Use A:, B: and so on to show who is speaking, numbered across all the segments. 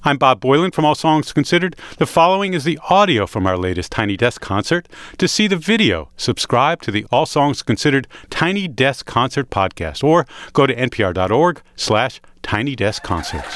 A: I'm Bob Boylan from All Songs Considered. The following is the audio from our latest Tiny Desk concert. To see the video, subscribe to the All Songs Considered Tiny Desk Concert podcast or go to npr.org/Tiny Desk Concerts.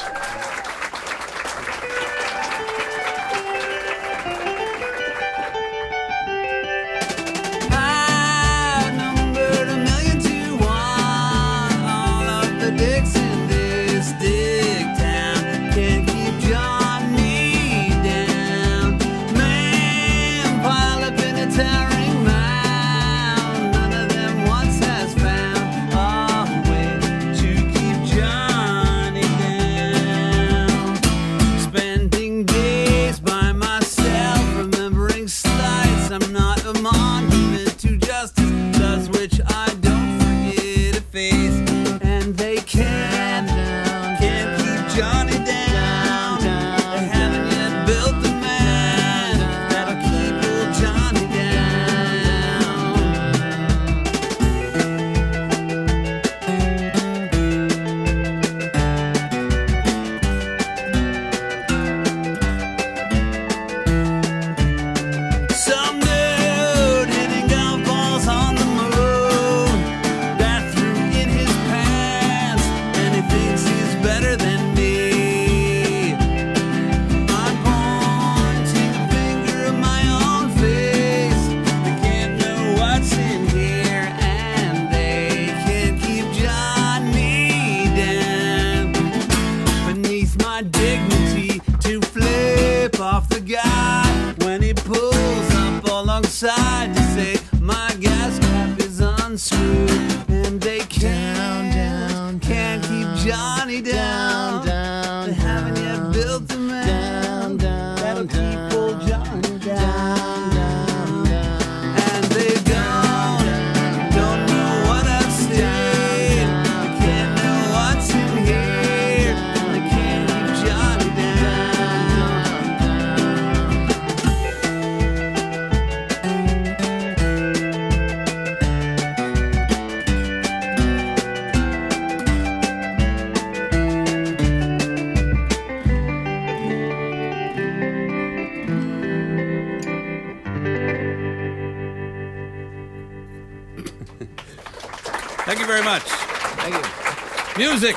B: Thank you very much.
C: Thank you.
B: Music.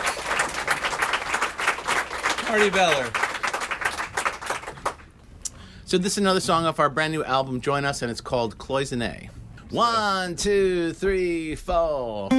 B: Artie Beller.
C: So this is another song off our brand new album, Join Us, and it's called Cloisonne. 1, 2, 3, 4.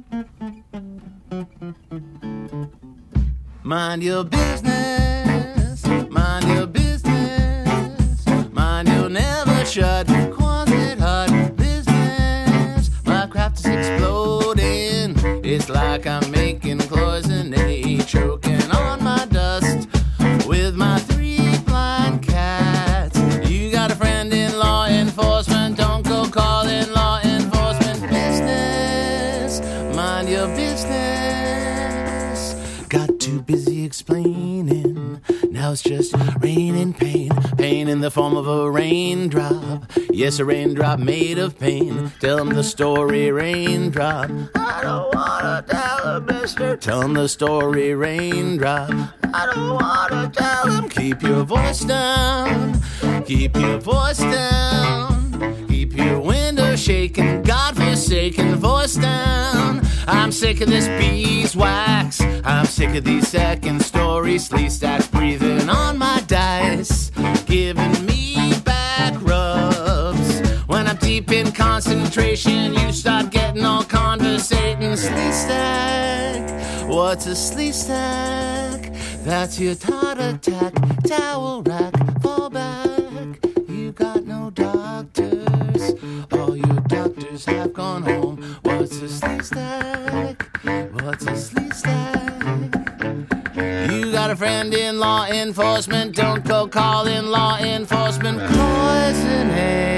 C: Mind your business. Mind your business. Mind you'll never shut. Closet hut business. My craft is exploding. It's like I'm making cloisonne, choking on my dust with my 3 blind cats. You got a friend in law enforcement, don't go calling law enforcement. Business, mind your business. Got too busy explaining, now it's just rain and pain. Pain in the form of a raindrop. Yes, a raindrop made of pain. Tell him the story, raindrop. I don't wanna tell him, mister. Tell him the story, raindrop. I don't wanna tell him. Keep your voice down. Keep your voice down. Keep your window shaking, God-forsaken voice down. I'm sick of this beeswax. I'm sick of these second story slee stacks breathing on my dice, giving me back rubs. When I'm deep in concentration, you start getting all conversating. Slee stack, what's a slee stack? That's your tot attack, towel rack, fall back. You got no doctors, all your doctors have gone home. What's a slee stack? What's a slee stack? You got a friend in law enforcement, don't go calling law enforcement. Cloisonne.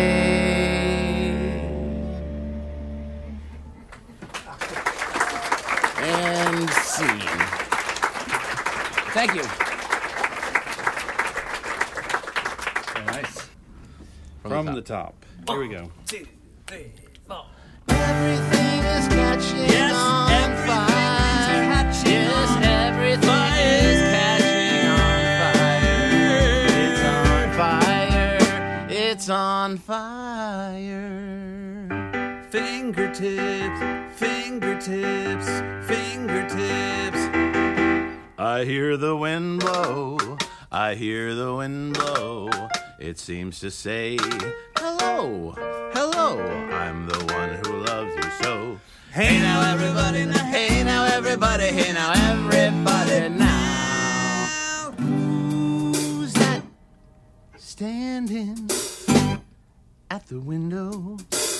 C: And scene. Thank you.
B: Very nice. From the top. Here we go.
D: 1, 2, 3, 4.
C: Everything is catching on fire.
D: Catching
C: yes, everything is catching on fire. on fire.
B: Fingertips, fingertips, fingertips.
C: I hear the wind blow, I hear the wind blow. It seems to say, hello, hello, I'm the one who loves you so. Hey now everybody, now hey now everybody, hey now everybody now. Who's that standing at the window?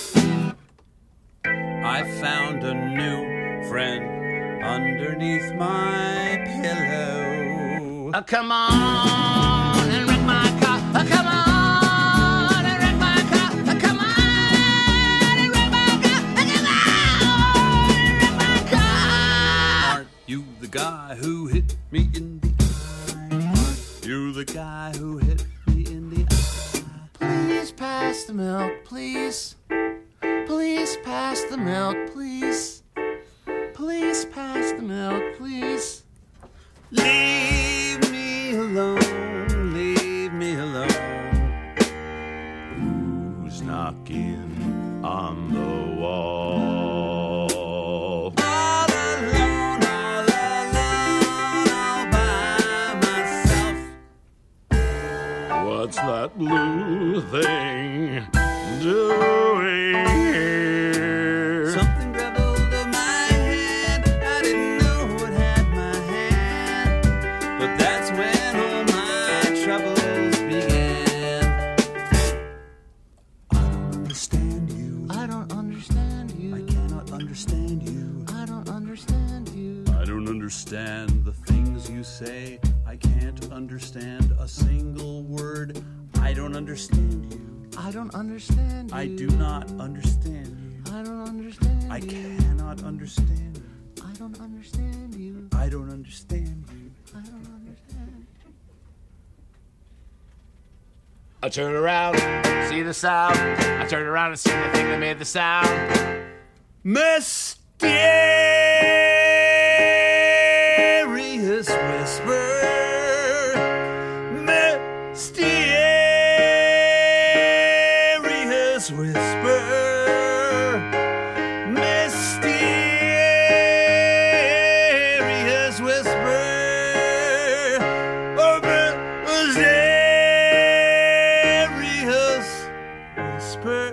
B: I found a new friend underneath my pillow.
C: Come on and wreck my car. Come on and wreck my car. Come on and wreck my car. Come on and wreck my car.
B: Aren't you the guy who hit me in the eye? Aren't you the guy who hit me in the eye?
C: Please pass the milk, please. Please pass the milk, please. Please pass the milk, please.
B: Leave me alone, leave me alone.
C: Who's knocking on the wall?
B: All alone, all by myself.
C: What's that blue thing doing here?
B: Something grabbed hold of my hand. I didn't know it had my hand, but that's when all my troubles began. I don't understand you.
C: I don't understand you.
B: I cannot understand you.
C: I don't understand you.
B: I don't understand the things you say. I can't understand a single word. I don't understand you.
C: I don't understand you.
B: I do not understand you.
C: I don't understand
B: I
C: you.
B: cannot understand you.
C: I don't understand you.
B: I don't understand you.
C: I don't understand.
E: I turn around, see the sound. I turn around and see the thing that made the sound.
B: Mysterious whisper. Mysterious whisper. Mysterious whisper. Oh, mysterious whisper.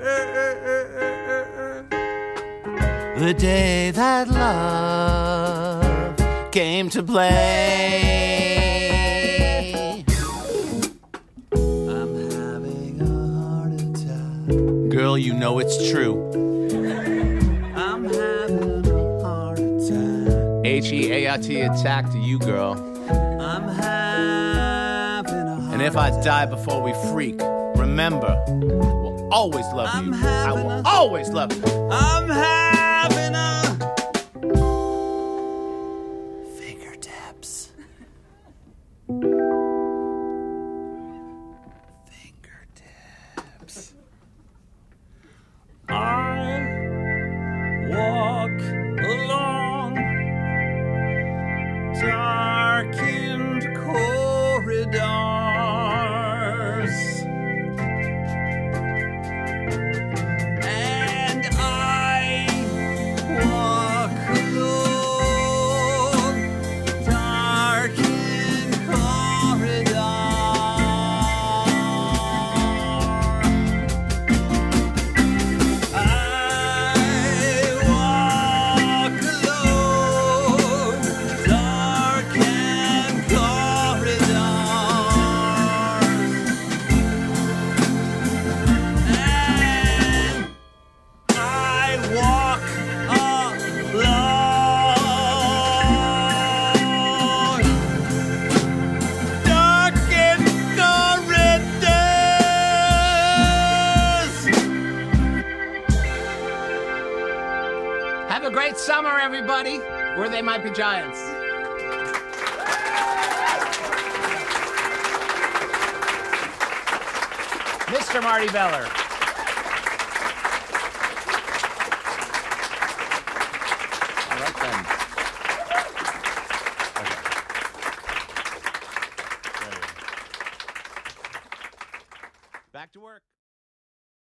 C: The day that love came to play.
B: I'm having a heart attack.
C: Girl, you know it's true.
B: I'm having a heart attack.
C: H-E-A-R-T attack to you, girl.
B: I'm having a heart
C: And if I die before we freak, remember, I will always love
B: I'm
C: you. I
B: having
C: will
B: a-
C: always love you.
B: I'm having a
C: Fingertips.
B: fingertips. I walk along darkened corridors, and I walk along darkened corridors. I walk alone darkened
C: Have a great summer, everybody. Or they might be giants. Mr. Marty Beller. All right, then. Okay. Back to work.